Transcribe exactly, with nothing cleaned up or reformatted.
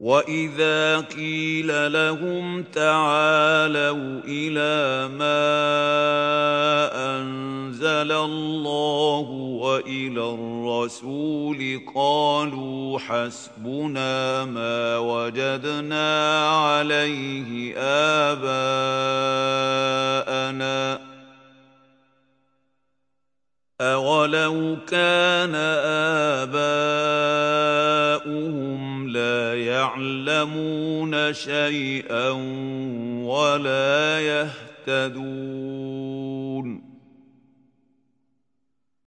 وَإِذَا قِيلَ لَهُمْ تَعَالَوْا إِلَىٰ مَا أَنزَلَ اللَّهُ وَإِلَى الرَّسُولِ قَالُوا حَسْبُنَا مَا وَجَدْنَا عَلَيْهِ آبَاءَنَا ۚ أَوَلَوْ كَانَ آبَاؤُهُمْ لَا يَعْلَمُونَ شَيْئًا وَلَا يَهْتَدُونَ